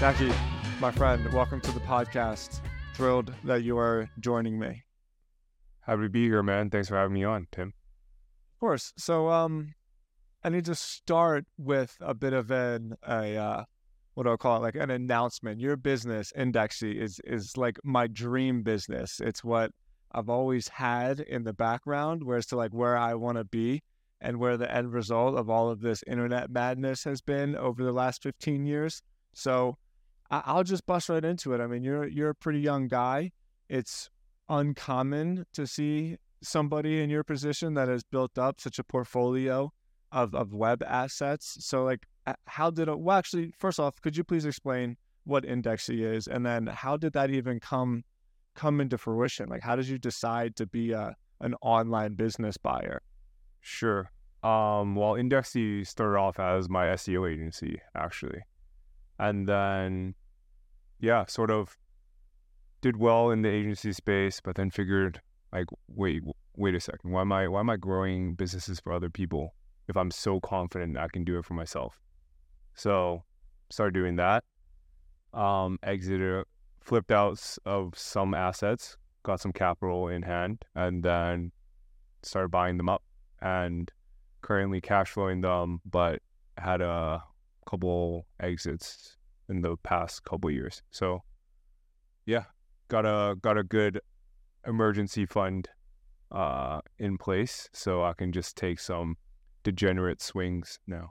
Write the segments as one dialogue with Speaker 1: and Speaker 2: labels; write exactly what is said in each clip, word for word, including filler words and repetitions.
Speaker 1: Naki, my friend, welcome to the podcast. Thrilled that you are joining me.
Speaker 2: Happy to be here, man. Thanks for having me on, Tim.
Speaker 1: Of course. So, um, I need to start with a bit of an a uh, what do I call it? Like an announcement. Your business, Indexy, is is like my dream business. It's what I've always had in the background, whereas to like where I want to be and where the end result of all of this internet madness has been over the last fifteen years. So I- I'll just bust right into it. I mean, you're you're a pretty young guy. It's uncommon to see somebody in your position that has built up such a portfolio of, of web assets. So like, how did it, well, actually, first off, could you please explain what Indexy is? And then how did that even come, come into fruition? Like, how did you decide to be a, an online business buyer?
Speaker 2: Sure. Um, well, Indexy started off as my S E O agency, actually. And then, yeah, sort of did well in the agency space, but then figured, like, wait, wait a second. Why am I, why am I growing businesses for other people if I'm so confident I can do it for myself? So started doing that. Um, exited, flipped out of some assets, got some capital in hand, and then started buying them up and currently cash flowing them, but had a couple exits in the past couple years. So yeah, got a got a good emergency fund uh, in place, so I can just take some degenerate swings now.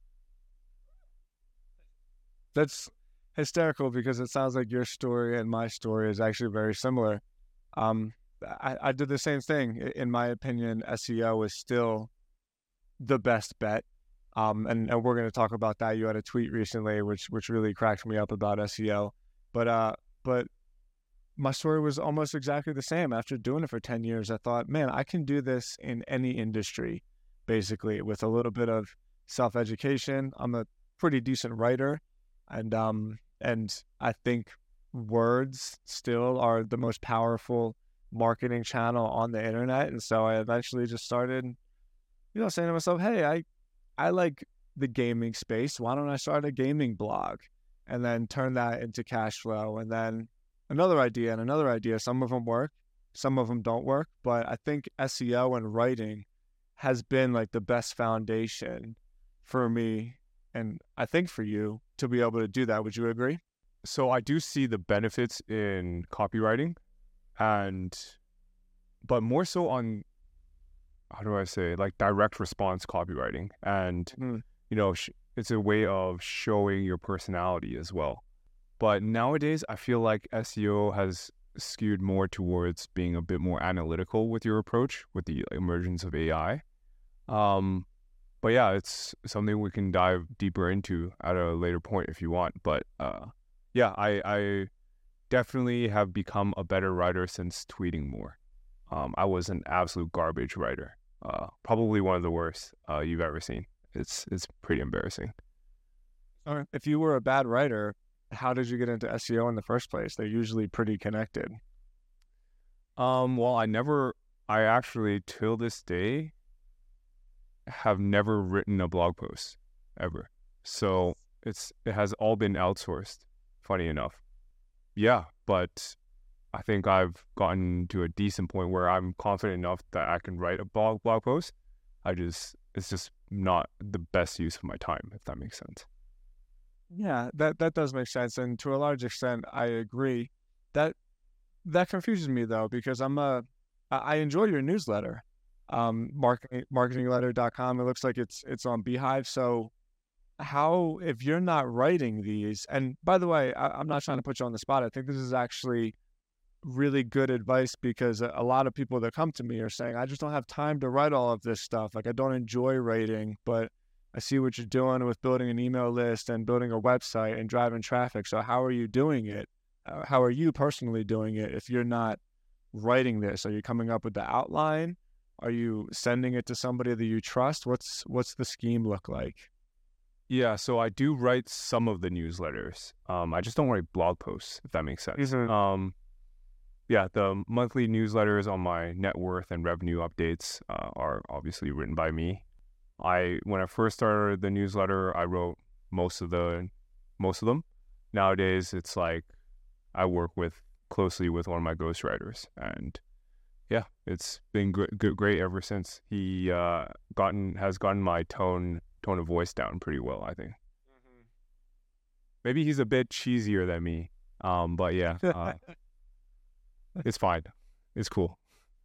Speaker 1: That's hysterical because it sounds like your story and my story is actually very similar. Um, I, I did the same thing. In my opinion, S E O is still the best bet. Um, and, and we're going to talk about that. You had a tweet recently, which which really cracked me up about S E O. But uh, but my story was almost exactly the same. After doing it for ten years, I thought, man, I can do this in any industry, basically, with a little bit of self-education. I'm a pretty decent writer, and um, and I think words still are the most powerful marketing channel on the internet. And so I eventually just started, you know, saying to myself, hey, I, I like the gaming space. Why don't I start a gaming blog and then turn that into cash flow? And then another idea and another idea. Some of them work, some of them don't work. But I think S E O and writing has been like the best foundation for me, and I think for you, to be able to do that. Would you agree?
Speaker 2: So I do see the benefits in copywriting, and but more so on, how do I say, like direct response copywriting. And, mm. you know, sh- it's a way of showing your personality as well. But nowadays, I feel like S E O has skewed more towards being a bit more analytical with your approach with the emergence of A I. Um, but yeah, it's something we can dive deeper into at a later point if you want. But uh, yeah, I, I definitely have become a better writer since tweeting more. Um, I was an absolute garbage writer. Uh, probably one of the worst uh, you've ever seen. It's it's pretty embarrassing.
Speaker 1: All right. If you were a bad writer, how did you get into S E O in the first place? They're usually pretty connected.
Speaker 2: Um, well, I never, I actually, till this day, have never written a blog post, ever. So it's it has all been outsourced, funny enough. Yeah, but I think I've gotten to a decent point where I'm confident enough that I can write a blog blog post. I just, it's just not the best use of my time, if that makes sense.
Speaker 1: Yeah, that, that does make sense. And to a large extent, I agree. That that confuses me though, because I'm a, I enjoy your newsletter, um, marketing, marketing letter dot com. It looks like it's, it's on Beehive. So how, if you're not writing these, and by the way, I, I'm not trying to put you on the spot. I think this is actually really good advice, because a, a lot of people that come to me are saying, I just don't have time to write all of this stuff. Like, I don't enjoy writing, but I see what you're doing with building an email list and building a website and driving traffic. So how are you doing it? Uh, how are you personally doing it if you're not writing this? Are you coming up with the outline? Are you sending it to somebody that you trust? What's what's the scheme look like?
Speaker 2: Yeah, so I do write some of the newsletters. Um, I just don't write blog posts, if that makes sense.
Speaker 1: Mm-hmm.
Speaker 2: Um, yeah, the monthly newsletters on my net worth and revenue updates uh, are obviously written by me. I when I first started the newsletter, I wrote most of the most of them. nowadays it's like I work with closely with one of my ghostwriters, and yeah, it's been gr- g- great ever since. He uh, gotten has gotten my tone tone of voice down pretty well, I think.
Speaker 1: Mm-hmm.
Speaker 2: Maybe he's a bit cheesier than me, um, but yeah, uh, it's fine. It's cool.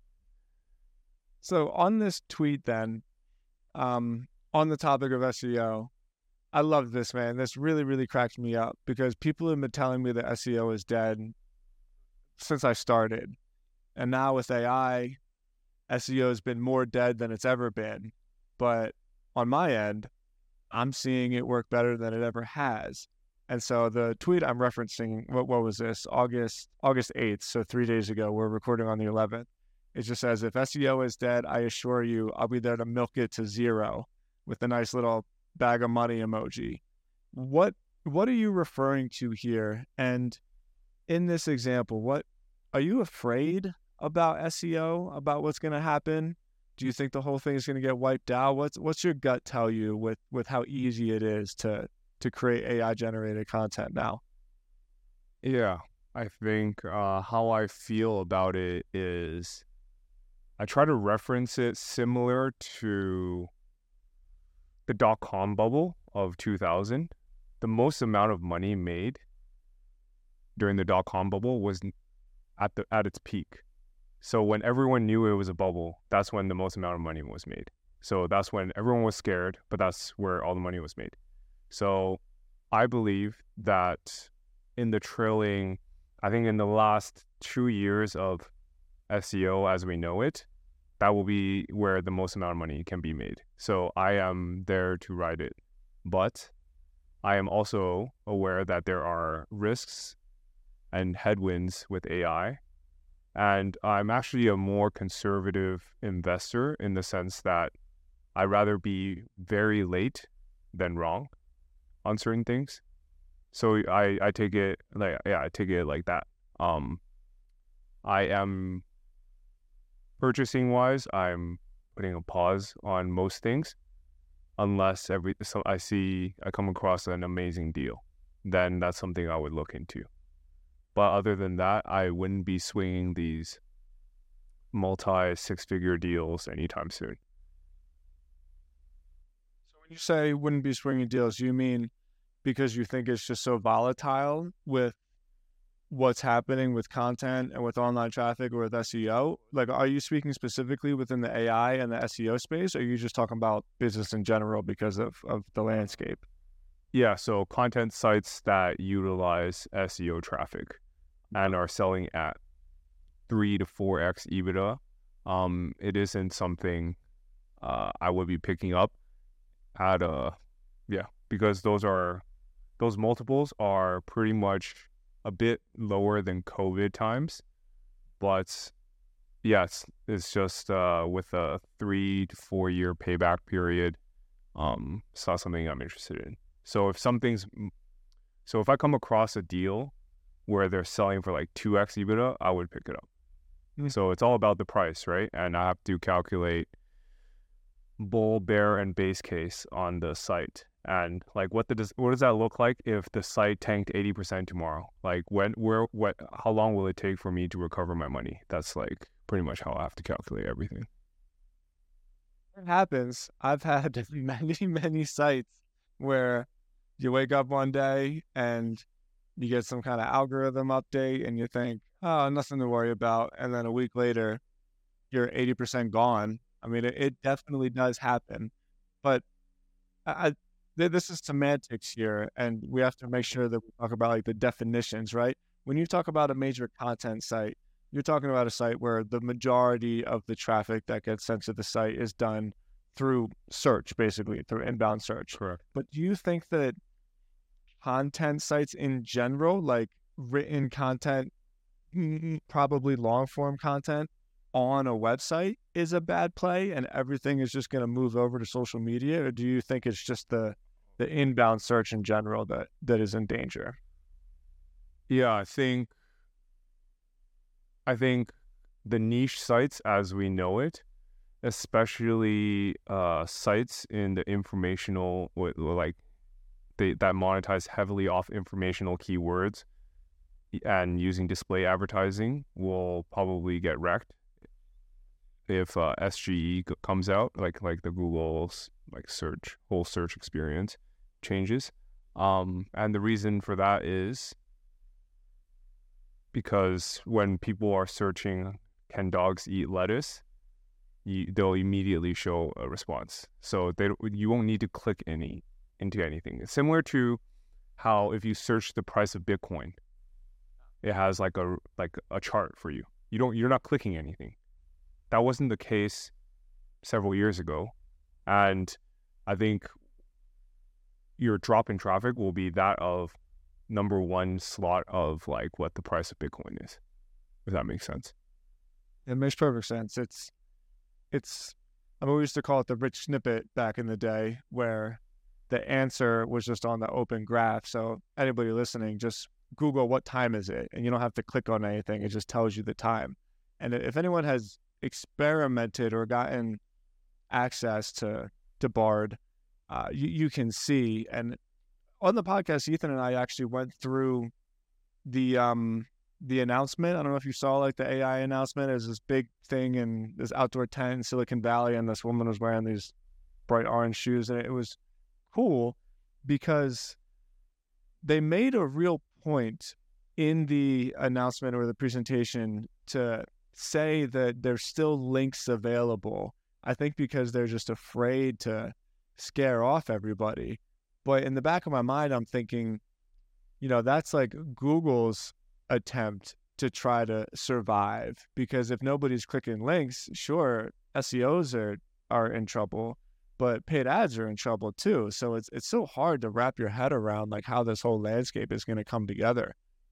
Speaker 1: So on this tweet then, um, on the topic of S E O, I love this, man. This really, really cracked me up because people have been telling me that S E O is dead since I started. And now with A I, S E O has been more dead than it's ever been. But on my end, I'm seeing it work better than it ever has. And so the tweet I'm referencing, what, what was this? August August eighth, so three days ago. We're recording on the eleventh. It just says, if S E O is dead, I assure you, I'll be there to milk it to zero, with a nice little bag of money emoji. What what are you referring to here? And in this example, what are you afraid about S E O, about what's going to happen? Do you think the whole thing is going to get wiped out? What's what's your gut tell you with with how easy it is to to create A I generated content now?
Speaker 2: Yeah, I think uh, how I feel about it is I try to reference it similar to the dot-com bubble of two thousand. The most amount of money made during the dot-com bubble was at the at its peak. So when everyone knew it was a bubble, that's when the most amount of money was made. So that's when everyone was scared, but that's where all the money was made. So I believe that in the trailing, I think in the last two years of S E O as we know it, that will be where the most amount of money can be made. So I am there to ride it. But I am also aware that there are risks and headwinds with A I. And I'm actually a more conservative investor in the sense that I'd rather be very late than wrong on certain things. So I, I take it like yeah, I take it like that. Um, I am purchasing wise, I'm putting a pause on most things unless every so I see I come across an amazing deal. Then that's something I would look into. But other than that, I wouldn't be swinging these multi six-figure deals anytime soon.
Speaker 1: So when you say wouldn't be swinging deals, you mean because you think it's just so volatile with what's happening with content and with online traffic or with S E O? Like, are you speaking specifically within the A I and the S E O space, or are you just talking about business in general because of, of the landscape?
Speaker 2: Yeah, so content sites that utilize S E O traffic and are selling at three to four x EBITDA, um, it isn't something uh, I would be picking up at a, yeah, because those are, those multiples are pretty much a bit lower than COVID times, but yes, it's just uh, with a three to four year payback period, um, it's not something I'm interested in. So if something's, so if I come across a deal where they're selling for like two x EBITDA, I would pick it up. Mm-hmm. So it's all about the price, right? And I have to calculate bull, bear, and base case on the site. And like, what the what does that look like if the site tanked eighty percent tomorrow? Like, when, where, what, how long will it take for me to recover my money? That's like pretty much how I have to calculate everything.
Speaker 1: It happens. I've had many, many sites where you wake up one day and you get some kind of algorithm update and you think, oh, nothing to worry about. And then a week later, you're eighty percent gone. I mean, it, it definitely does happen. But I, I, this is semantics here, and we have to make sure that we talk about like the definitions, right? When you talk about a major content site, you're talking about a site where the majority of the traffic that gets sent to the site is done through search, basically, through inbound search.
Speaker 2: Correct.
Speaker 1: But do you think that content sites in general, like written content, probably long form content on a website, is a bad play and everything is just going to move over to social media? Or do you think it's just the the inbound search in general that that is in danger?
Speaker 2: Yeah, I think I think the niche sites as we know it, especially uh, sites in the informational, like they that monetize heavily off informational keywords and using display advertising will probably get wrecked if uh, S G E comes out, like like the Google's like search whole search experience changes. Um, and the reason for that is because when people are searching, can dogs eat lettuce? You, they'll immediately show a response. So they you won't need to click any into anything. It's similar to how if you search the price of Bitcoin, it has like a like a chart for you. You don't you're not clicking anything. That wasn't the case several years ago, and I think your drop in traffic will be that of number one slot of like what the price of Bitcoin is. If that makes sense.
Speaker 1: It makes perfect sense. It's it's I mean, we used to call it the rich snippet back in the day, where the answer was just on the open graph. So anybody listening, just Google what time is it, and you don't have to click on anything. It just tells you the time. And if anyone has experimented or gotten access to to Bard, uh, you, you can see. And on the podcast, Ethan and I actually went through the um the announcement. I don't know if you saw like the A I announcement. It was this big thing in this outdoor tent in Silicon Valley, and this woman was wearing these bright orange shoes, and it was cool because they made a real point in the announcement or the presentation to say that there's still links available. I think because they're just afraid to scare off everybody. But in the back of my mind, I'm thinking, you know, that's like Google's attempt to try to survive, because if nobody's clicking links, sure, S E Os are are in trouble, but paid ads are in trouble too. So it's it's so hard to wrap your head around like how this whole landscape is going to come together.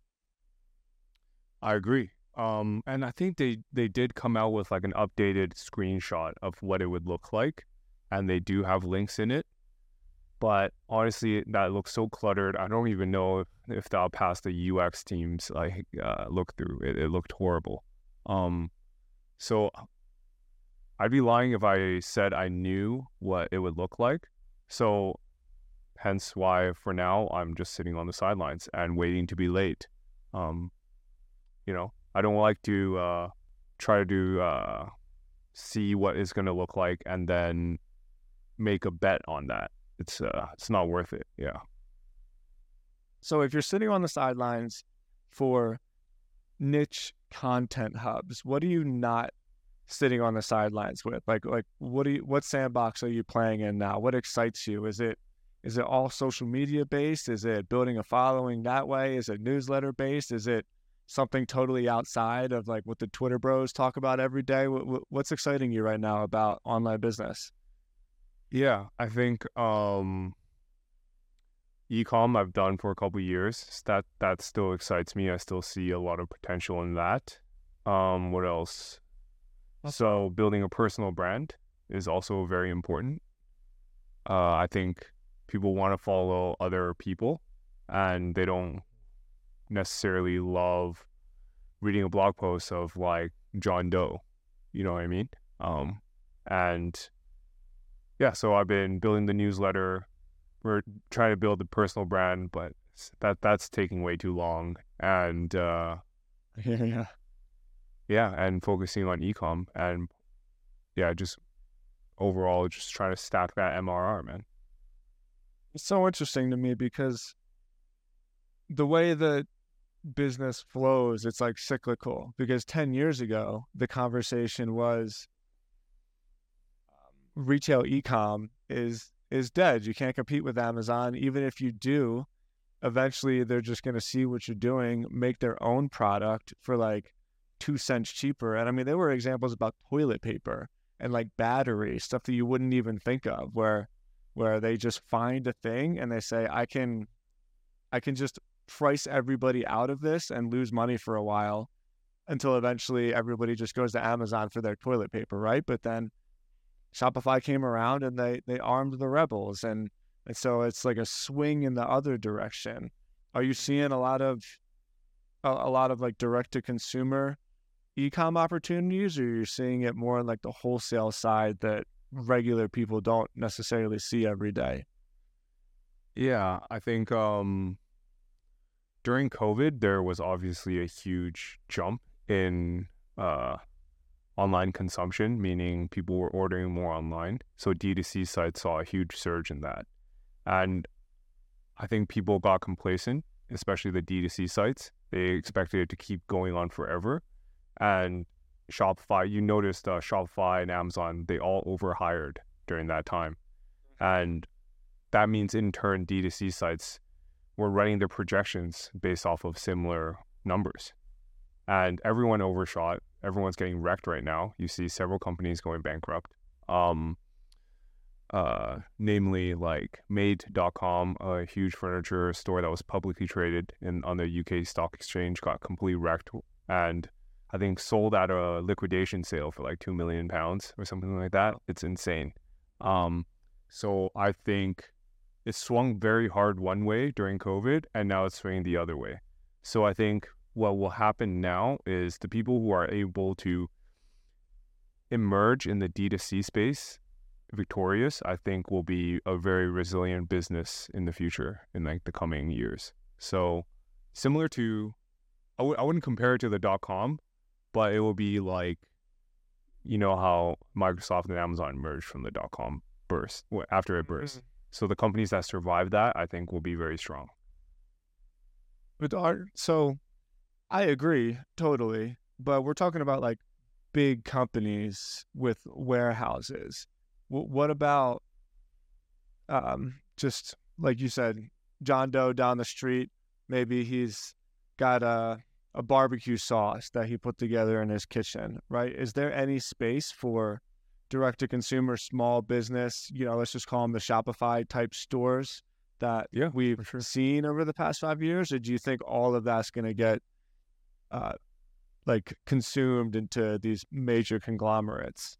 Speaker 2: I agree. Um, and I think they, they did come out with like an updated screenshot of what it would look like, and they do have links in it. But honestly, that looks so cluttered. I don't even know if, if that'll pass the U X teams like uh, look through. It, it looked horrible. Um, so I'd be lying if I said I knew what it would look like. So hence why for now I'm just sitting on the sidelines and waiting to be late. Um, you know, I don't like to uh, try to uh, see what it's going to look like and then make a bet on that. It's uh, it's not worth it. Yeah.
Speaker 1: So if you're sitting on the sidelines for niche content hubs, what are you not sitting on the sidelines with? Like, like what do you, what sandbox are you playing in now? What excites you? Is it, is it all social media based? Is it building a following that way? Is it newsletter based? Is it something totally outside of like what the Twitter bros talk about every day? What, what's exciting you right now about online business?
Speaker 2: Yeah, I think um, e-com I've done for a couple of years. That that still excites me. I still see a lot of potential in that. Um, what else? So building a personal brand is also very important. Uh, I think people want to follow other people, and they don't necessarily love reading a blog post of like John Doe. You know what I mean? Um, and yeah, so I've been building the newsletter. We're trying to build a personal brand, but that that's taking way too long. And uh,
Speaker 1: yeah, yeah,
Speaker 2: yeah, and focusing on e-com, and yeah, just overall just trying to stack that M R R, man.
Speaker 1: It's so interesting to me because the way that business flows, it's like cyclical. Because ten years ago, the conversation was um, retail e-com is is dead. You can't compete with Amazon. Even if you do, eventually they're just going to see what you're doing, make their own product for like two cents cheaper. And I mean, there were examples about toilet paper and like battery, stuff that you wouldn't even think of, where where they just find a thing and they say, I can I can just price everybody out of this and lose money for a while until eventually everybody just goes to Amazon for their toilet paper, right? But then Shopify came around and they they armed the rebels, and and so it's like a swing in the other direction. Are you seeing a lot of a, a lot of like direct to consumer e-com opportunities, or you're seeing it more on like the wholesale side that regular people don't necessarily see every day?
Speaker 2: Yeah, I think um, during COVID, there was obviously a huge jump in uh, online consumption, meaning people were ordering more online. So D two C sites saw a huge surge in that. And I think people got complacent, especially the D two C sites. They expected it to keep going on forever. And Shopify, you noticed uh, Shopify and Amazon, they all overhired during that time. And that means in turn, D two C sites were running their projections based off of similar numbers. And everyone overshot. Everyone's getting wrecked right now. You see several companies going bankrupt. Um, uh, namely like Made dot com, a huge furniture store that was publicly traded in on the U K stock exchange, got completely wrecked, and I think sold at a liquidation sale for like two million pounds or something like that. It's insane. Um, so I think it swung very hard one way during COVID, and now it's swinging the other way. So I think what will happen now is the people who are able to emerge in the D two C space victorious, I think will be a very resilient business in the future, in like the coming years. So similar to, I w- I wouldn't compare it to the dot-com, but it will be like, you know how Microsoft and Amazon merged from the dot-com burst, after it burst. Mm-hmm. So the companies that survive that, I think, will be very strong.
Speaker 1: But are, so I agree totally, but we're talking about like big companies with warehouses. W- what about um, just like you said, John Doe down the street? Maybe he's got a a barbecue sauce that he put together in his kitchen, right? Is there any space for direct-to-consumer small business, you know, let's just call them the Shopify type stores that
Speaker 2: yeah,
Speaker 1: we've
Speaker 2: sure.
Speaker 1: seen over the past five years? Or do you think all of that's going to get uh, like consumed into these major conglomerates?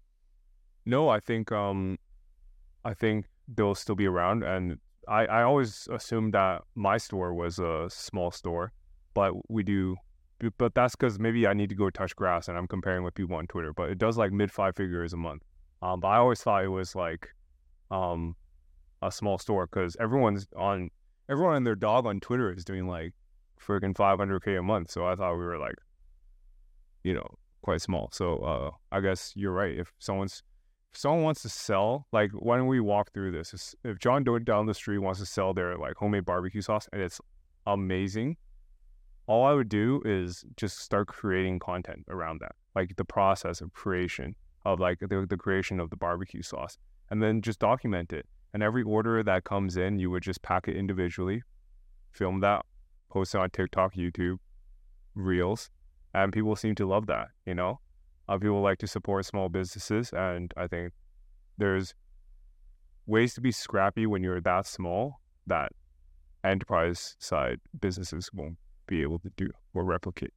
Speaker 2: No, I think um, I think they'll still be around. And I, I always assumed that my store was a small store, but we do, but that's because maybe I need to go touch grass and I'm comparing with people on Twitter, but it does like mid five figures a month. Um, but I always thought it was like um, a small store because everyone's on, everyone and their dog on Twitter is doing like freaking five hundred K a month. So I thought we were like, you know, quite small. So uh, I guess you're right. If someone's, if someone wants to sell, like when we walk through this, if John Doe down the street wants to sell their like homemade barbecue sauce and it's amazing, all I would do is just start creating content around that, like the process of creation of like the, the creation of the barbecue sauce, and then just document it. And every order that comes in, you would just pack it individually, film that, post it on TikTok, YouTube, Reels, and people seem to love that, you know? Uh, people like to support small businesses, and I think there's ways to be scrappy when you're that small that enterprise side businesses won't be able to do or replicate.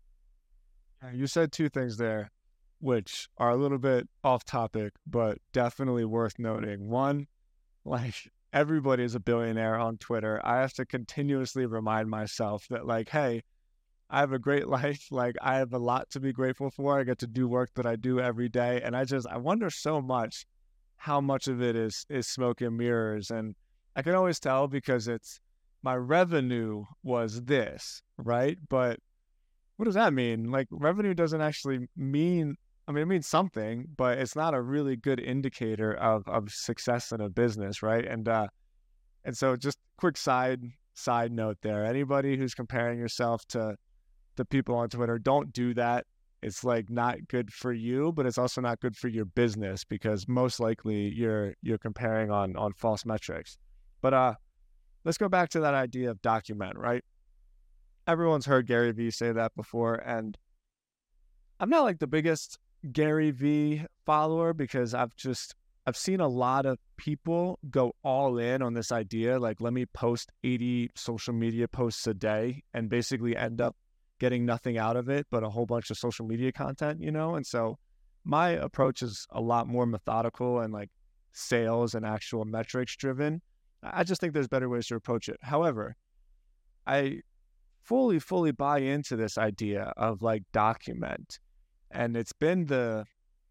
Speaker 1: You said two things there, which are a little bit off topic, but definitely worth noting. One, like everybody is a billionaire on Twitter. I have to continuously remind myself that like, hey, I have a great life. Like I have a lot to be grateful for. I get to do work that I do every day. And I just, I wonder so much how much of it is, is smoke and mirrors. And I can always tell because it's, my revenue was this, right? But what does that mean? Like revenue doesn't actually mean, I mean, it means something, but it's not a really good indicator of, of success in a business, right? And, uh, and so just quick side, side note there, anybody who's comparing yourself to, to people on Twitter, don't do that. It's like not good for you, but it's also not good for your business because most likely you're, you're comparing on, on false metrics. But, uh, let's go back to that idea of document, right? Everyone's heard Gary Vee say that before, and I'm not like the biggest Gary Vee follower because I've just, I've seen a lot of people go all in on this idea, like let me post eighty social media posts a day and basically end up getting nothing out of it but a whole bunch of social media content, you know? And so my approach is a lot more methodical and like sales and actual metrics driven. I just think there's better ways to approach it. However, I fully, fully buy into this idea of like document. And it's been the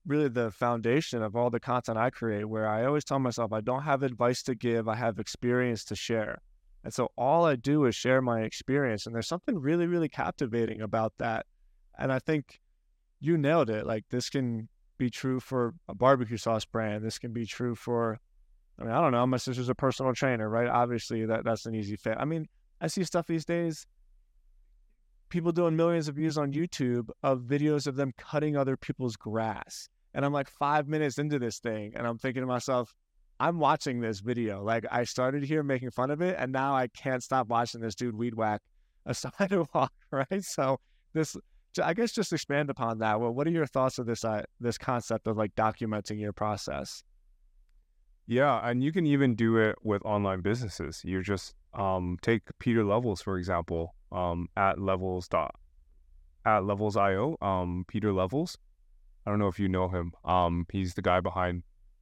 Speaker 1: really the foundation of all the content I create, where I always tell myself I don't have advice to give, I have experience to share. And so all I do is share my experience. And there's something really, really captivating about that. And I think you nailed it. Like, this can be true for a barbecue sauce brand. This can be true for, I mean, I don't know, my sister's a personal trainer, right? Obviously that that's an easy fit. I mean, I see stuff these days, people doing millions of views on YouTube of videos of them cutting other people's grass. And I'm like five minutes into this thing and I'm thinking to myself, I'm watching this video. Like, I started here making fun of it and now I can't stop watching this dude weed whack a sidewalk, right? So this, I guess, just expand upon that. Well, what are your thoughts of this, uh, this concept of like documenting your process?
Speaker 2: Yeah, and you can even do it with online businesses. You just um, take Peter Levels, for example, um, at levels dot at levels dot io. Um, Peter Levels. I don't know if you know him. Um, he's the guy behind.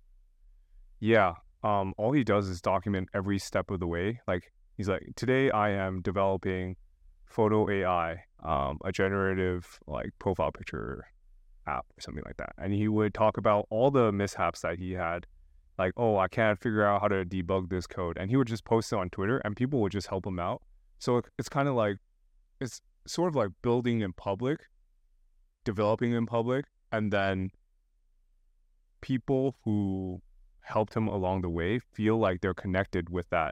Speaker 2: Yeah. Um, all he does is document every step of the way. Like, he's like, today I am developing Photo A I, um, a generative like profile picture app or something like that, and he would talk about all the mishaps that he had. Like, oh, I can't figure out how to debug this code. And he would just post it on Twitter and people would just help him out. So it's kind of like, it's sort of like building in public, developing in public, and then people who helped him along the way feel like they're connected with that,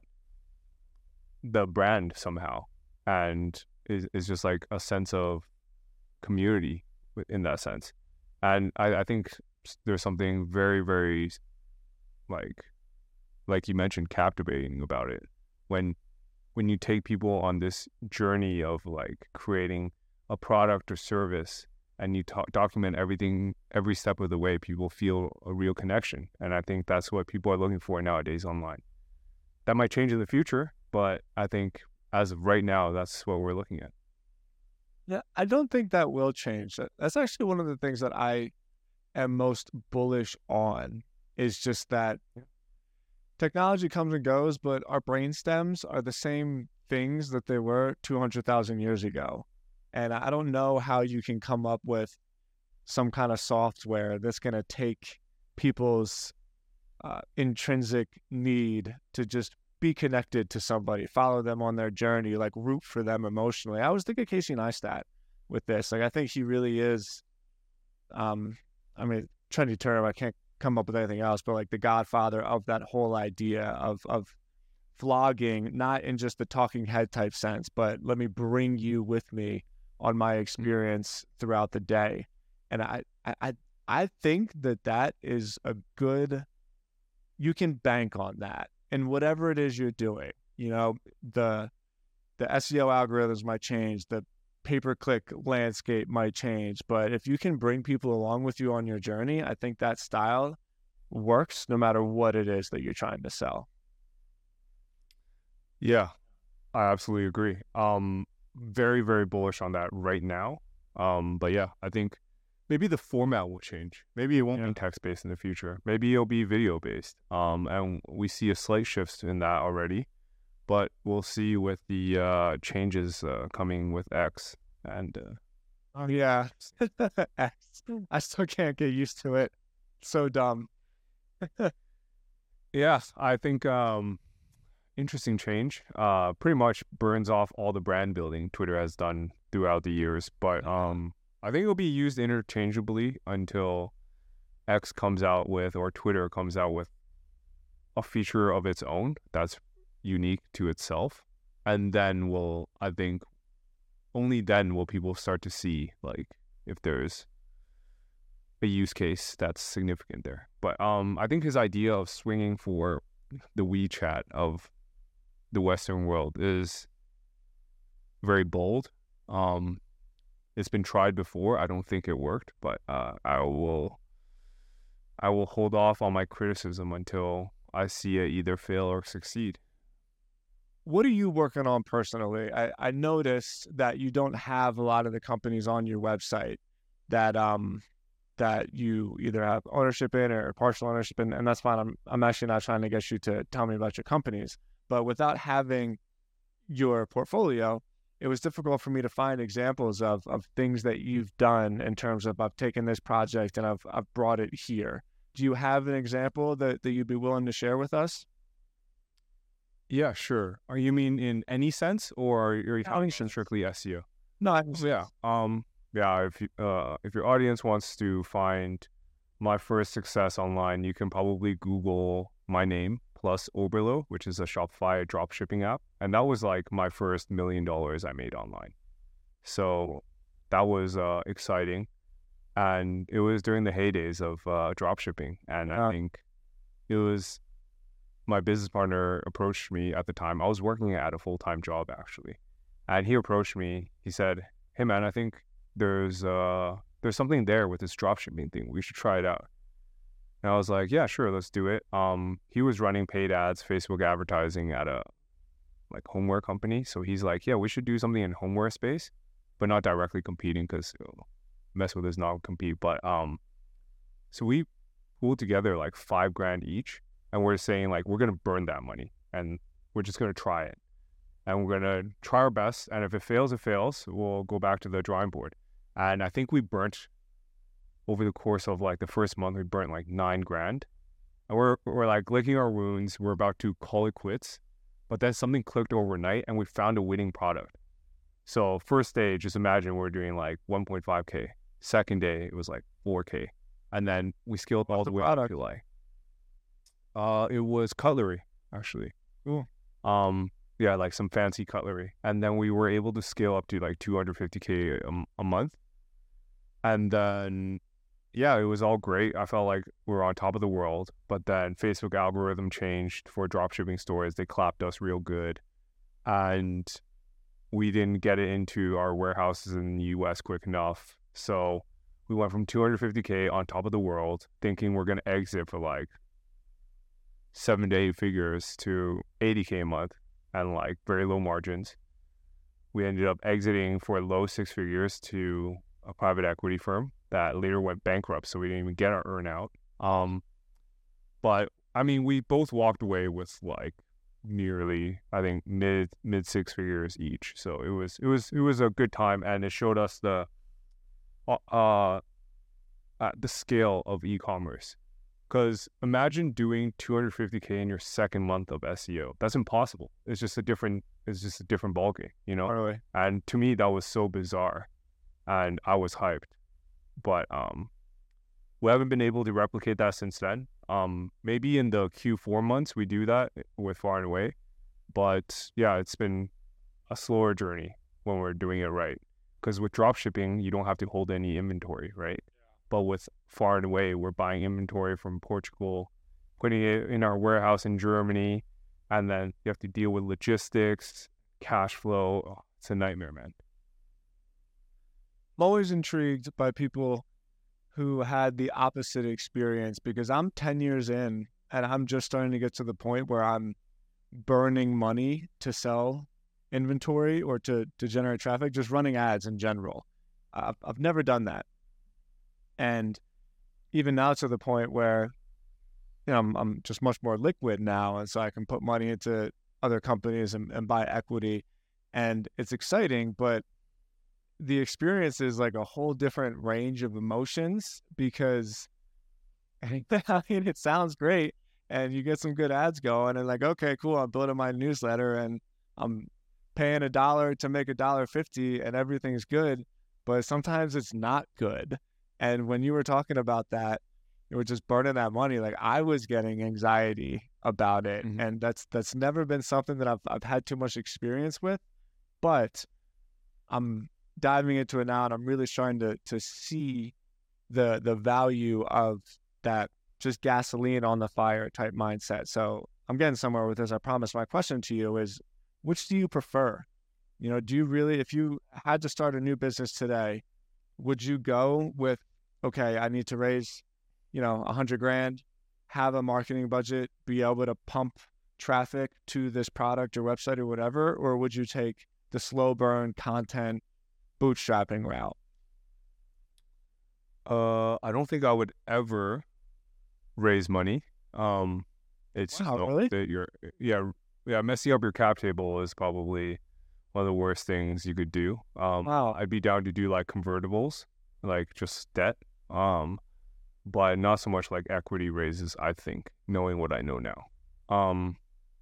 Speaker 2: the brand somehow. And is is just like a sense of community in that sense. And I, I think there's something very, very like like you mentioned, captivating about it when when you take people on this journey of like creating a product or service and you talk, document everything, every step of the way, people feel a real connection. And I think that's what people are looking for nowadays online. That might change in the future, but I think as of right now, that's what we're looking at.
Speaker 1: Yeah, I don't think that will change. That's actually one of the things that I am most bullish on, is just that technology comes and goes, but our brain stems are the same things that they were two hundred thousand years ago. And I don't know how you can come up with some kind of software that's going to take people's uh, intrinsic need to just be connected to somebody, follow them on their journey, like root for them emotionally. I was thinking Casey Neistat with this. Like, I think he really is, um, I mean, trendy term, I can't come up with anything else, but like the godfather of that whole idea of of vlogging, not in just the talking head type sense, but let me bring you with me on my experience throughout the day. And I I I think that that is a good, you can bank on that. And whatever it is you're doing, you know, the the S E O algorithms might change, the pay-per-click landscape might change, but if you can bring people along with you on your journey, I think that style works no matter what it is that you're trying to sell.
Speaker 2: Yeah, I absolutely agree. Um, very, very bullish on that right now. Um, but yeah, I think maybe the format will change. Maybe it won't yeah. be text-based in the future. Maybe it'll be video-based. Um, and we see a slight shift in that already. But we'll see with the uh, changes uh, coming with X. And uh,
Speaker 1: oh yeah, X. I still can't get used to it. So dumb.
Speaker 2: Yeah, I think um, interesting change. Uh, pretty much burns off all the brand building Twitter has done throughout the years. But um, I think it'll be used interchangeably until X comes out with, or Twitter comes out with, a feature of its own that's unique to itself. And then we'll, I think, only then will people start to see like if there's a use case that's significant there. But um, I think his idea of swinging for the WeChat of the Western world is very bold. Um, it's been tried before. I don't think it worked, but uh, I will, I will hold off on my criticism until I see it either fail or succeed.
Speaker 1: What are you working on personally? I, I noticed that you don't have a lot of the companies on your website that um that you either have ownership in or partial ownership in, and that's fine. I'm I'm actually not trying to get you to tell me about your companies, but without having your portfolio, it was difficult for me to find examples of of things that you've done in terms of I've taken this project and I've I've brought it here. Do you have an example that, that you'd be willing to share with us?
Speaker 2: Yeah, sure. Are you mean in any sense, or are you
Speaker 1: Any
Speaker 2: talking
Speaker 1: sense.
Speaker 2: strictly S E O?
Speaker 1: No, I
Speaker 2: So yeah, um, yeah. If you, uh, if your audience wants to find my first success online, you can probably Google my name plus Oberlo, which is a Shopify drop shipping app, and that was like my first million dollars I made online. So that was uh, exciting, and it was during the heydays of uh, drop shipping, and I
Speaker 1: Uh,
Speaker 2: think it was my business partner approached me at the time. I was working at a full time job actually, and he approached me. He said, "Hey man, I think there's uh there's something there with this dropshipping thing. We should try it out." And I was like, "Yeah, sure, let's do it." Um, he was running paid ads, Facebook advertising at a like homeware company. So he's like, "Yeah, we should do something in homeware space, but not directly competing because mess with us not compete." But um, so we pooled together like five grand each, and we're saying like we're gonna burn that money, and we're just gonna try it, and we're gonna try our best, and if it fails, it fails. We'll go back to the drawing board. And I think we burnt over the course of like the first month, we burnt like nine grand, and we're we're like licking our wounds. We're about to call it quits, but then something clicked overnight, and we found a winning product. So first day, just imagine we're doing like one point five K. Second day, it was like four K, and then we scaled all
Speaker 1: what's
Speaker 2: the
Speaker 1: the
Speaker 2: way up
Speaker 1: product?
Speaker 2: to like uh, it was cutlery actually.
Speaker 1: Cool.
Speaker 2: Um, yeah, like some fancy cutlery, and then we were able to scale up to like two hundred fifty K a, m- a month, and then yeah, it was all great. I felt like we were on top of the world, but then Facebook algorithm changed for dropshipping stores. They clapped us real good, and we didn't get it into our warehouses in the U S quick enough. So we went from two hundred fifty K on top of the world, thinking we're going to exit for like seven to eight figures, to eighty K a month and like very low margins. We ended up exiting for low six figures to a private equity firm that later went bankrupt. So we didn't even get our earnout. Um, but I mean, we both walked away with like nearly, I think, mid mid six figures each. So it was it was it was a good time, and it showed us the uh, uh the scale of e-commerce. Because imagine doing two hundred fifty K in your second month of S E O. That's impossible. It's just a different it's just a different ballgame, you know.
Speaker 1: Totally.
Speaker 2: And to me, that was so bizarre, and I was hyped. But um, we haven't been able to replicate that since then. Um, maybe in the Q four months we do that with Far and Away, but yeah, it's been a slower journey when we're doing it right. Because with dropshipping, you don't have to hold any inventory, right? But with Far and Away, we're buying inventory from Portugal, putting it in our warehouse in Germany, and then you have to deal with logistics, cash flow. Oh, it's a nightmare, man.
Speaker 1: I'm always intrigued by people who had the opposite experience because I'm ten years in and I'm just starting to get to the point where I'm burning money to sell inventory or to, to generate traffic, just running ads in general. I've, I've never done that. And even now to the point where, you know, I'm, I'm just much more liquid now. And so I can put money into other companies and, and buy equity. And it's exciting, but the experience is like a whole different range of emotions because I mean, it sounds great and you get some good ads going and like, okay, cool. I'm building my newsletter and I'm paying a dollar to make a dollar fifty and everything's good, but sometimes it's not good. And when you were talking about that, you were just burning that money. Like I was getting anxiety about it.
Speaker 2: Mhm.
Speaker 1: And that's, that's never been something that I've, I've had too much experience with, but I'm diving into it now and I'm really starting to to see the the value of that just gasoline on the fire type mindset. So I'm getting somewhere with this, I promise. My question to you is, which do you prefer? You know, do you really, if you had to start a new business today, would you go with, okay, I need to raise, you know, a hundred grand, have a marketing budget, be able to pump traffic to this product or website or whatever, or would you take the slow burn content bootstrapping route?
Speaker 2: Uh, I don't think I would ever raise money. Um, it's
Speaker 1: Wow,
Speaker 2: no,
Speaker 1: really?
Speaker 2: that you're yeah yeah messing up your cap table is probably one of the worst things you could do. Um,
Speaker 1: Wow.
Speaker 2: I'd be down to do like convertibles, like just debt, um, but not so much like equity raises, I think, knowing what I know now. Um,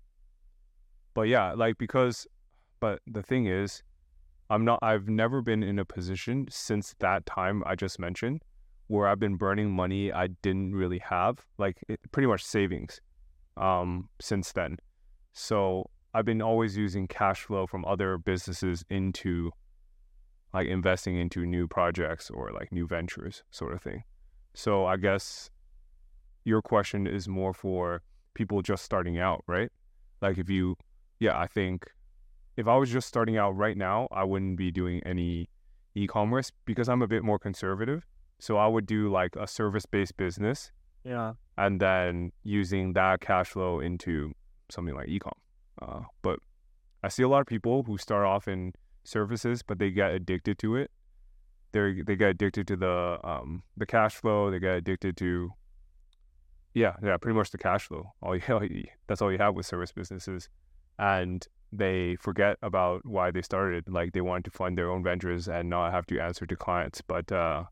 Speaker 2: but yeah, like because, but the thing is, I'm not, I've never been in a position since that time I just mentioned where I've been burning money I didn't really have, like it, pretty much savings, um, since then. So I've been always using cash flow from other businesses into like investing into new projects or like new ventures sort of thing. So I guess your question is more for people just starting out, right? Like if you, yeah, I think if I was just starting out right now, I wouldn't be doing any e-commerce because I'm a bit more conservative. So I would do like a service-based business
Speaker 1: Yeah.
Speaker 2: and then using that cash flow into something like e-com. Uh, but I see a lot of people who start off in services, but they get addicted to it. They they get addicted to the um the cash flow. They get addicted to yeah yeah pretty much the cash flow. All you, all you that's all you have with service businesses, and they forget about why they started. Like they want to fund their own ventures and not have to answer to clients. But uh,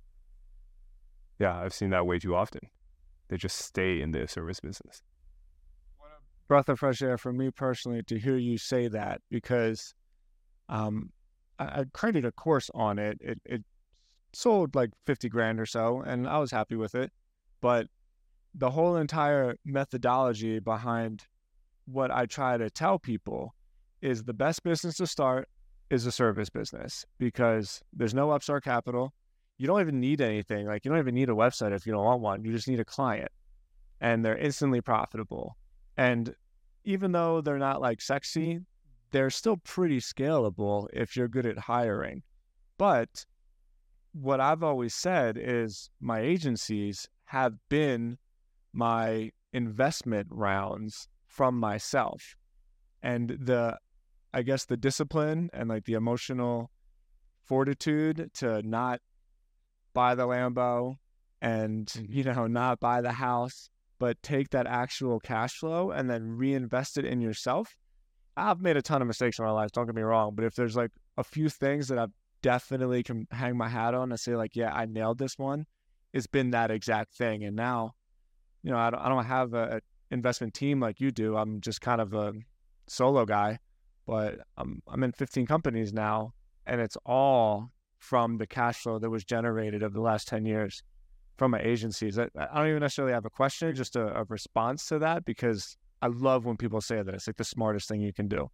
Speaker 2: yeah, I've seen that way too often. They just stay in the service business.
Speaker 1: Breath of fresh air for me personally to hear you say that, because um, I, I created a course on it. It it sold like fifty grand or so, and I was happy with it. But the whole entire methodology behind what I try to tell people is the best business to start is a service business, because there's no upstart capital. You don't even need anything. Like you don't even need a website if you don't want one. You just need a client, and they're instantly profitable. And even though they're not like sexy, they're still pretty scalable if you're good at hiring. But what I've always said is my agencies have been my investment rounds from myself. And the, I guess the discipline and like the emotional fortitude to not buy the Lambo and, you know, not buy the house, but take that actual cash flow and then reinvest it in yourself. I've made a ton of mistakes in my life, don't get me wrong, but if there's like a few things that I've definitely can hang my hat on and say like, yeah, I nailed this one, it's been that exact thing. And now, you know, I don't, I don't have a investment team like you do. I'm just kind of a solo guy, but I'm, I'm in fifteen companies now, and it's all from the cash flow that was generated over the last ten years. From my agencies. I, I don't even necessarily have a question, just a, a response to that, because I love when people say that. It's like the smartest thing you can do.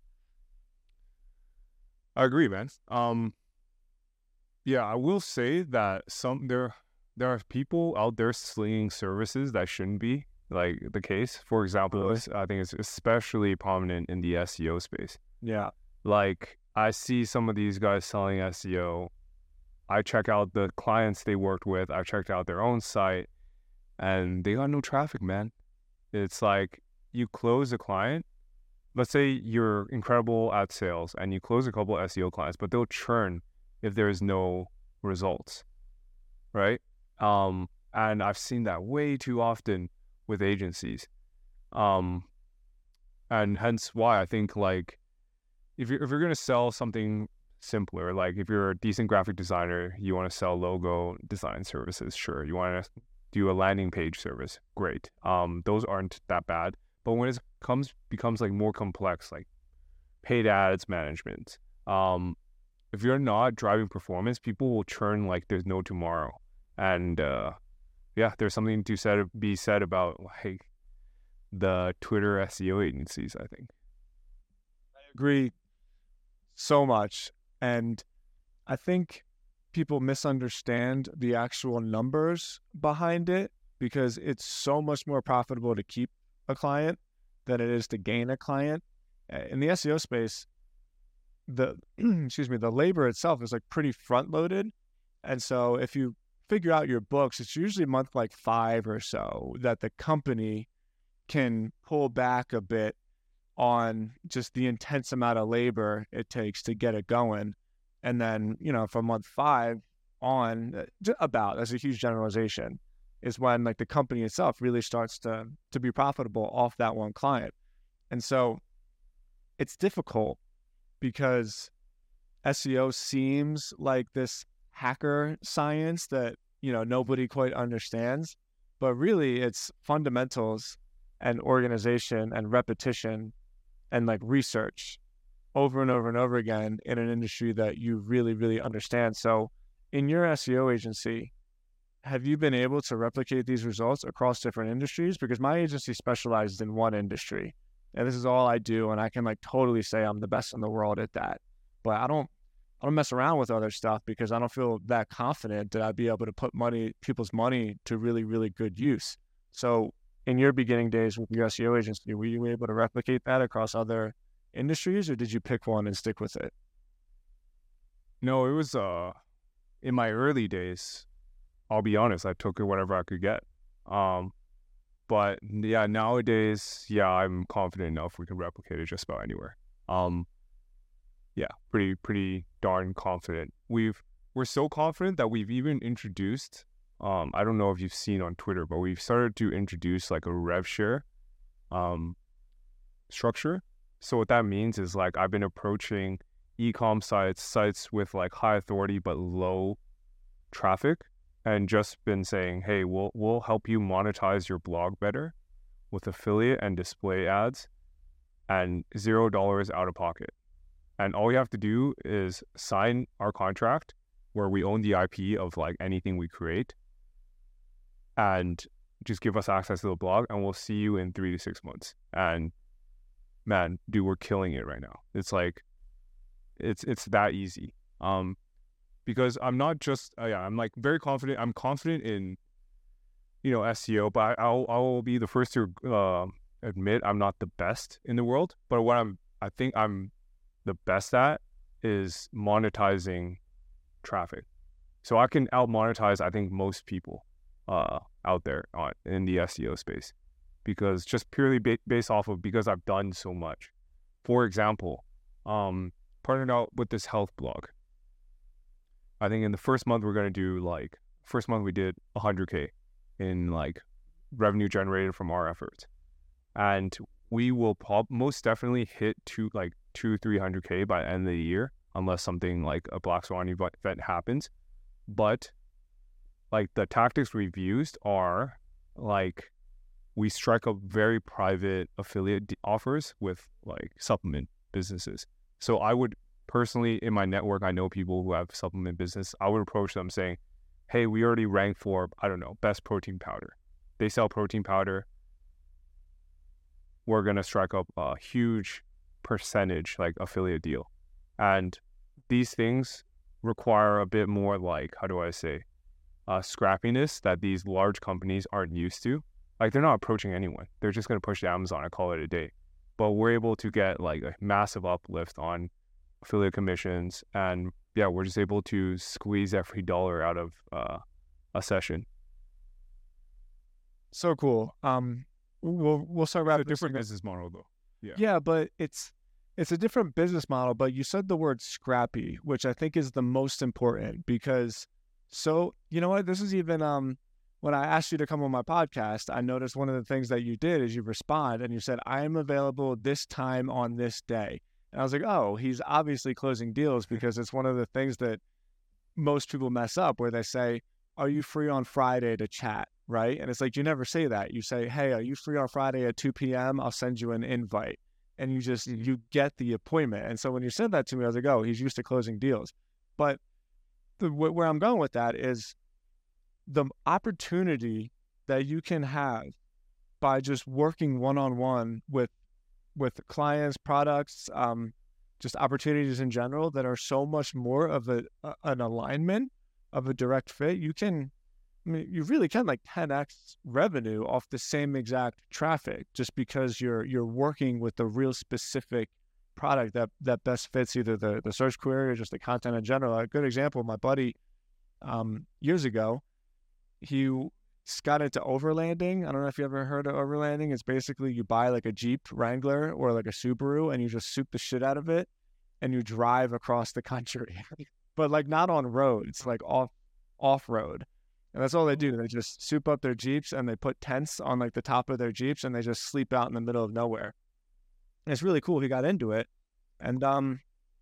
Speaker 2: I agree, man. Um, yeah, I will say that some there there are people out there slinging services that shouldn't be like the case. For example,
Speaker 1: Really?
Speaker 2: I think it's especially prominent in the S E O space.
Speaker 1: Yeah.
Speaker 2: Like I see some of these guys selling S E O. I check out the clients they worked with. I checked out their own site, and they got no traffic, man. It's like you close a client. Let's say you're incredible at sales, and you close a couple of S E O clients, but they'll churn if there is no results, right? Um, and I've seen that way too often with agencies, um, and hence why I think like if you're if you're gonna sell something simpler, like if you're a decent graphic designer, you want to sell logo design services, sure. You want to do a landing page service, great. Um, those aren't that bad. But when it comes becomes like more complex, like paid ads management, um, if you're not driving performance, people will churn like there's no tomorrow. And uh, yeah, there's something to said be said about like the Twitter S E O agencies, I think.
Speaker 1: I agree so much. And I think people misunderstand the actual numbers behind it, because it's so much more profitable to keep a client than it is to gain a client. In the S E O space, the excuse me, the labor itself is like pretty front loaded. And so if you figure out your books, it's usually month like five or so that the company can pull back a bit on just the intense amount of labor it takes to get it going. And then, you know, from month five on, about, that's a huge generalization, is when like the company itself really starts to to be profitable off that one client. And so it's difficult because S E O seems like this hacker science that, you know, nobody quite understands, but really it's fundamentals and organization and repetition and like research over and over and over again in an industry that you really, really understand. So in your S E O agency, have you been able to replicate these results across different industries? Because my agency specializes in one industry and this is all I do. And I can like totally say I'm the best in the world at that, but I don't, I don't mess around with other stuff because I don't feel that confident that I'd be able to put money, people's money to really, really good use. So in your beginning days with your S E O agency, were you able to replicate that across other industries or did you pick one and stick with it?
Speaker 2: No, it was uh in my early days, I'll be honest, I took it whatever I could get. Um, but yeah, nowadays, yeah, I'm confident enough we can replicate it just about anywhere. Um, yeah, pretty pretty darn confident. We've we're so confident that we've even introduced. Um, I don't know if you've seen on Twitter, but we've started to introduce like a rev share, um, structure. So what that means is like I've been approaching e-com sites, sites with like high authority but low traffic, and just been saying, hey, we'll we'll help you monetize your blog better with affiliate and display ads, and zero dollars out of pocket. And all you have to do is sign our contract where we own the I P of like anything we create, and just give us access to the blog, and we'll see you in three to six months. And man, dude, we're killing it right now. It's like, it's it's that easy. Um, because I'm not just, uh, yeah, I'm like very confident. I'm confident in, you know, S E O, but I, I'll I'll be the first to uh, admit I'm not the best in the world. But what I'm, I think I'm the best at is monetizing traffic. So I can out monetize, I think, most people uh, out there on, in the S E O space, because just purely ba- based off of, because I've done so much. For example, um, partnered out with this health blog. I think in the first month, we're going to do like, first month we did one hundred K in like revenue generated from our efforts. And we will pop, most definitely hit two, like two, three hundred K by the end of the year, unless something like a Black Swan event happens. But like the tactics we've used are like, we strike up very private affiliate d- offers with like supplement businesses. So I would personally, in my network, I know people who have supplement business. I would approach them saying, hey, we already ranked for, I don't know, best protein powder. They sell protein powder. We're going to strike up a huge percentage, like affiliate deal. And these things require a bit more like, how do I say, uh, scrappiness that these large companies aren't used to. Like they're not approaching anyone. They're just going to push to Amazon and call it a day. But we're able to get like a massive uplift on affiliate commissions. And yeah, we're just able to squeeze every dollar out of uh, a session.
Speaker 1: So cool. Um, we'll we'll start wrapping.
Speaker 2: It's a different business model though. Yeah.
Speaker 1: Yeah, but it's it's a different business model. But you said the word scrappy, which I think is the most important, because so you know what, this is even um. when I asked you to come on my podcast, I noticed one of the things that you did is you respond and you said, I am available this time on this day. And I was like, oh, he's obviously closing deals, because it's one of the things that most people mess up, where they say, are you free on Friday to chat, right? And it's like, you never say that. You say, hey, are you free on Friday at two p.m.? I'll send you an invite. And you just, you get the appointment. And so when you said that to me, I was like, oh, he's used to closing deals. But the, where I'm going with that is, the opportunity that you can have by just working one-on-one with with clients, products, um, just opportunities in general that are so much more of a, a an alignment of a direct fit. You can, I mean, you really can like ten x revenue off the same exact traffic, just because you're you're working with the real specific product that that best fits either the the search query or just the content in general. A good example, my buddy, um, years ago, he got into overlanding. I don't know if you ever heard of overlanding. It's basically you buy like a Jeep Wrangler or like a Subaru and you just soup the shit out of it and you drive across the country, but like not on roads, like off off road. And that's all they do. They just soup up their Jeeps and they put tents on like the top of their Jeeps and they just sleep out in the middle of nowhere. And it's really cool. He got into it. And um,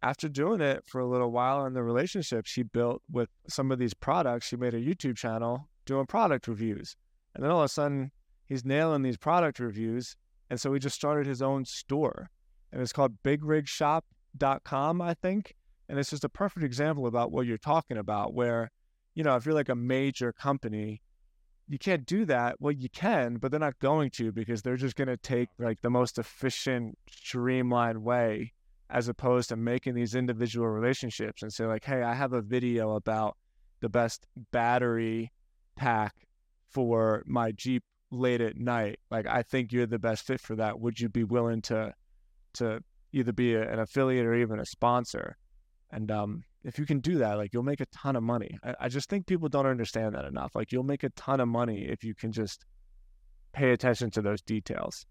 Speaker 1: after doing it for a little while in the relationship, she built with some of these products. She made a YouTube channel doing product reviews. And then all of a sudden, he's nailing these product reviews. And so he just started his own store. And it's called big rig shop dot com, I think. And it's just a perfect example about what you're talking about, where, you know, if you're like a major company, you can't do that. Well, you can, but they're not going to, because they're just going to take like the most efficient, streamlined way, as opposed to making these individual relationships and say like, hey, I have a video about the best battery pack for my Jeep late at night. Like, I think you're the best fit for that. Would you be willing to, to either be a, an affiliate or even a sponsor? And um, if you can do that, like, you'll make a ton of money. I, I just think people don't understand that enough. Like, you'll make a ton of money if you can just pay attention to those details.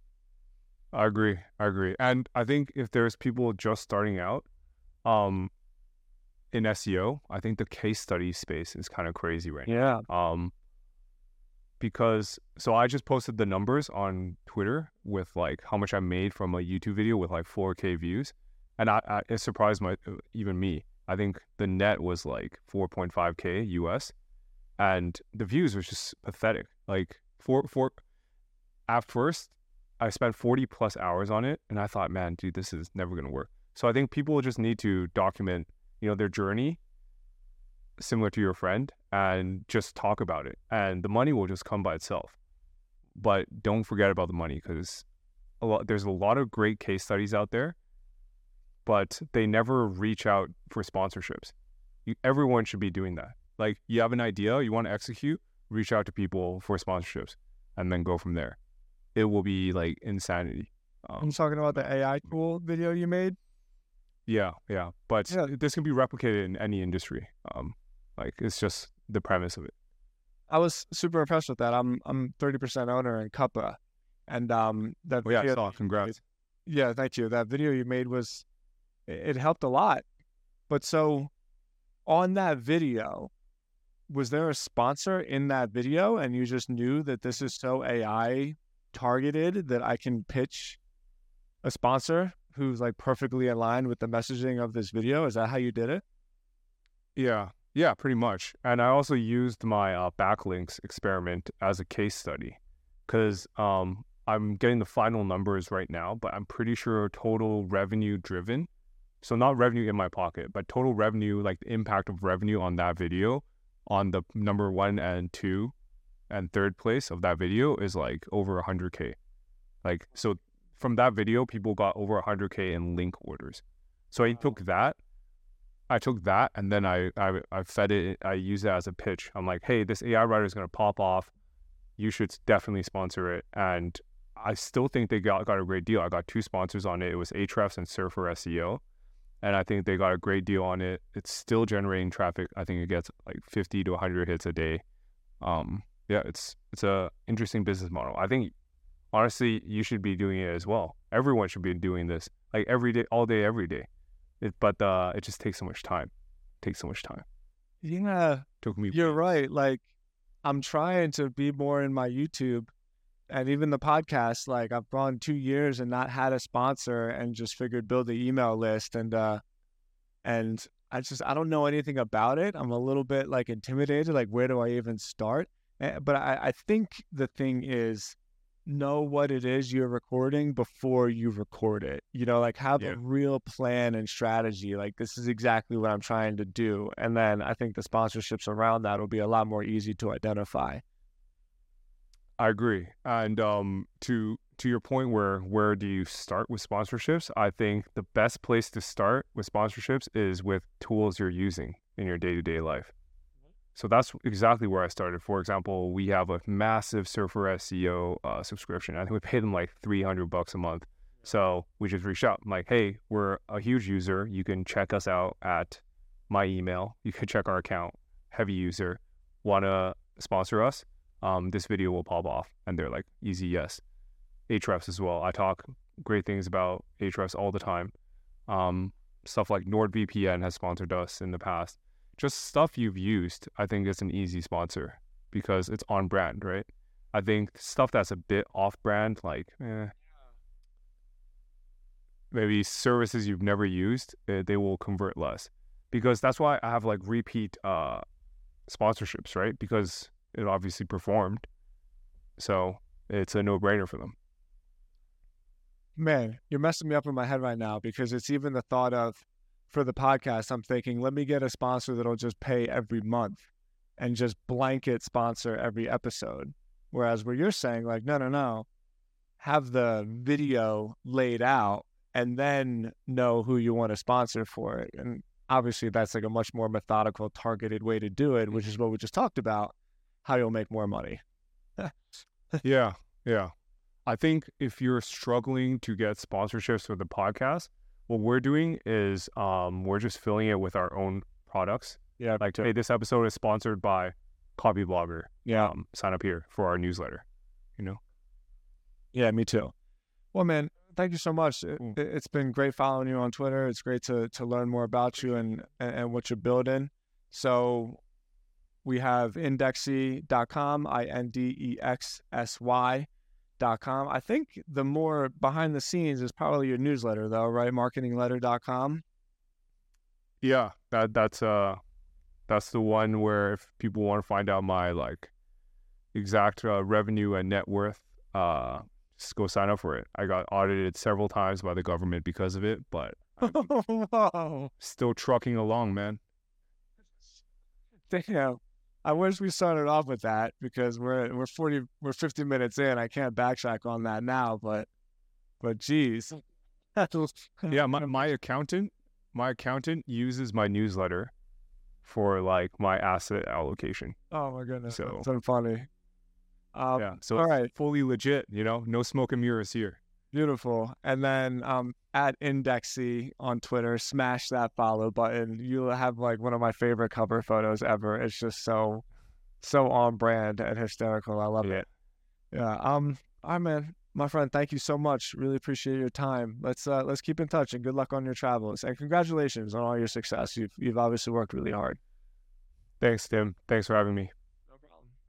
Speaker 2: I agree. I agree. And I think if there's people just starting out um, in S E O, I think the case study space is kind of crazy right
Speaker 1: Yeah.
Speaker 2: now. Um, because, so I just posted the numbers on Twitter with like how much I made from a YouTube video with like four K views. And I, I it surprised my even me. I think the net was like four point five K U S, and the views was just pathetic. Like for for at first, I spent forty plus hours on it, and I thought, man, dude, this is never gonna work. So I think people just need to document, you know, their journey, similar to your friend, and just talk about it, and the money will just come by itself. But don't forget about the money, because a lot there's a lot of great case studies out there, but they never reach out for sponsorships. You, everyone should be doing that. Like, you have an idea, you want to execute, reach out to people for sponsorships, and then go from there. It will be like insanity. Um,
Speaker 1: I'm talking about the A I tool video you made.
Speaker 2: Yeah, yeah. But
Speaker 1: Yeah.
Speaker 2: this can be replicated in any industry. Um, like, it's just the premise of it.
Speaker 1: I was super impressed with that. I'm I'm thirty percent owner in Cuppa, and um that
Speaker 2: Oh, yeah, I
Speaker 1: video,
Speaker 2: saw. Congrats.
Speaker 1: yeah, thank you. That video you made was, it helped a lot. But so on that video, was there a sponsor in that video, and you just knew that this is so A I targeted that I can pitch a sponsor who's like perfectly aligned with the messaging of this video? Is that how you did it?
Speaker 2: Yeah, yeah, pretty much. And I also used my uh, backlinks experiment as a case study, because um, I'm getting the final numbers right now, but I'm pretty sure total revenue driven, so not revenue in my pocket, but total revenue, like the impact of revenue on that video on the number one and two and third place of that video is like over one hundred K. Like, so from that video, people got over one hundred K in link orders. So I took that, I took that, and then I, I, I fed it, I used it as a pitch. I'm like, hey, this A I writer is going to pop off. You should definitely sponsor it. And I still think they got, got a great deal. I got two sponsors on it. It was Ahrefs and Surfer S E O. And I think they got a great deal on it. It's still generating traffic. I think it gets like fifty to one hundred hits a day. Um, yeah, it's it's a interesting business model. I think, honestly, you should be doing it as well. Everyone should be doing this, like every day, all day, every day. It, but uh, it just takes so much time. It takes so much time.
Speaker 1: Yeah,
Speaker 2: Took me.
Speaker 1: you're right. Like, I'm trying to be more in my YouTube and even the podcast. Like, I've gone two years and not had a sponsor, and just figured build the email list. And, uh, and I just, I don't know anything about it. I'm a little bit like intimidated. Like, where do I even start? Eh, But I, I think the thing is, know what it is you're recording before you record it. You know, like, have
Speaker 2: Yeah.
Speaker 1: a real plan and strategy. Like, this is exactly what I'm trying to do. And then I think the sponsorships around that will be a lot more easy to identify.
Speaker 2: I agree. And um, to to your point, where where do you start with sponsorships? I think the best place to start with sponsorships is with tools you're using in your day-to-day life. So that's exactly where I started. For example, we have a massive Surfer S E O uh, subscription. I think we pay them like three hundred bucks a month. So we just reached out. I'm like, hey, we're a huge user. You can check us out at my email. You can check our account. Heavy user. Want to sponsor us? Um, this video will pop off. And they're like, easy, yes. Ahrefs as well. I talk great things about Ahrefs all the time. Um, stuff like NordVPN has sponsored us in the past. Just stuff you've used, I think it's an easy sponsor because it's on brand, right? I think stuff that's a bit off brand, like, eh, maybe services you've never used, uh, they will convert less. Because that's why I have like repeat uh, sponsorships, right? Because it obviously performed. So it's a no-brainer for them.
Speaker 1: Man, you're messing me up in my head right now, because it's even the thought of, for the podcast, I'm thinking, let me get a sponsor that'll just pay every month and just blanket sponsor every episode. Whereas what you're saying, like, no, no, no, have the video laid out and then know who you want to sponsor for it. And obviously that's like a much more methodical, targeted way to do it, which is what we just talked about, how you'll make more money.
Speaker 2: yeah, yeah. I think if you're struggling to get sponsorships for the podcast, what we're doing is um, we're just filling it with our own products.
Speaker 1: Yeah.
Speaker 2: Like, hey, this episode is sponsored by Copyblogger.
Speaker 1: Yeah.
Speaker 2: Um, sign up here for our newsletter, you know?
Speaker 1: Yeah, me too. Well, man, thank you so much. It,
Speaker 2: Mm.
Speaker 1: it's been great following you on Twitter. It's great to to learn more about you and, and, and what you're building. So we have indexy dot com, I N D E X S Y dot com. I think the more behind the scenes is probably your newsletter, though, right? marketing letter dot com.
Speaker 2: Yeah, that that's uh that's the one where if people want to find out my like exact uh, revenue and net worth, uh, just go sign up for it. I got audited several times by the government because of it, but
Speaker 1: Whoa.
Speaker 2: still trucking along, man.
Speaker 1: Damn. I wish we started off with that, because we're we're forty we're fifty minutes in. I can't backtrack on that now, but but geez.
Speaker 2: Yeah, my my accountant, my accountant uses my newsletter for like my asset allocation.
Speaker 1: Oh my goodness.
Speaker 2: So-
Speaker 1: That's so funny. Um,
Speaker 2: Yeah, so
Speaker 1: all
Speaker 2: it's
Speaker 1: right.
Speaker 2: fully legit, you know, no smoke and mirrors here.
Speaker 1: Beautiful. And then um, at Indexy on Twitter, smash that follow button. You'll have like one of my favorite cover photos ever. It's just so, so on brand and hysterical. I love
Speaker 2: Yeah.
Speaker 1: it. Yeah. Um. All right, man. My friend, thank you so much. Really appreciate your time. Let's uh, let's keep in touch, and good luck on your travels. And congratulations on all your success. You've you've obviously worked really hard.
Speaker 2: Thanks, Tim. Thanks for having me.